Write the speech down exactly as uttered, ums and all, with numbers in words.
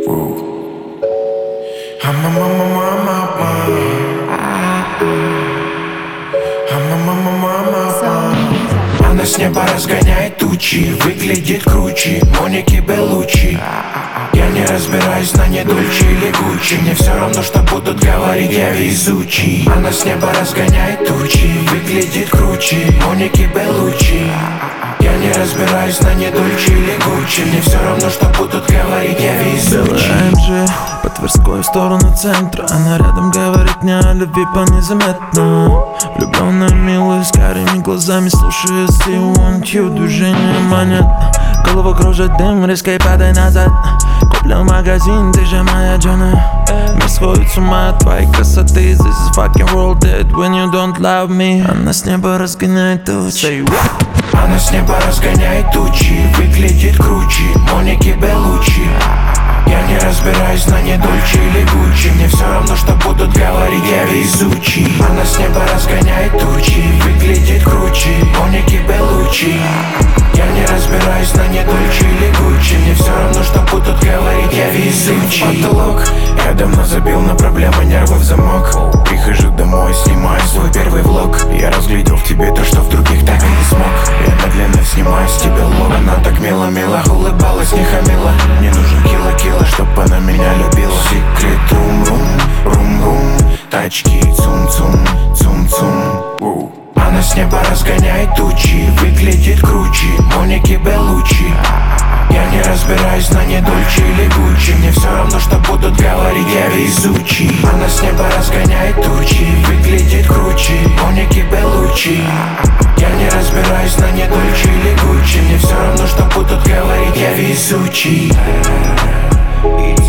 Она с неба разгоняет тучи, выглядит круче Моники Беллуччи. Я не разбираюсь на не Дольче или Гуччи, мне все равно, что будут говорить, я везучий. Она с неба разгоняет тучи, выглядит круче Моники Беллуччи. Я не разбираюсь на не Дольче или Гуччи, мне все равно, что будут говорить, я везучий. Белая эм джи по Тверской в сторону центра. Она рядом говорит мне о любви по-незаметно. Влюбленная, милая, с карими глазами слушает See want you, движение манит. Голову кружит дым, резко и падай назад. Куплю магазин, ты же моя Джона. Мир сходит с ума от твоей красоты. This is fucking world dead when you don't love me. Она с неба разгоняет тучи. Она с неба разгоняет тучи, выглядит круче Моники Беллуччи. Я не разбираюсь на не Дольче или Гуччи, мне все равно, что будут говорить, я везучий. Она с неба разгоняет тучи, выглядит круче Моники Беллуччи. Я не разбираюсь на не Дольче или Гуччи, мне все равно, что будут говорить, я везучий. Потолок, я давно забил на проблемы, нервы в замок. Прихожу домой, снимаю свой первый влог. Я разглядел в тебе то, что в других так и не смог. Я медленно снимаю с тебя лог. Она так мило-мило улыбалась, не хамила. Мне нужен кило-кило, чтоб она меня любила. Секрет рум-рум, рум-рум. Тачки цум-цум, цум-цум. Она с неба разгоняет тучи, выглядит круче Моники Беллуччи. Я не разбираюсь на не Дольче или Гуччи, мне все равно, что будут говорить, я везучий. Она с неба разгоняет тучи, выглядит круче Моники Беллуччи. Я не разбираюсь на не Дольче или Гуччи, мне все равно, что будут говорить, я везучий.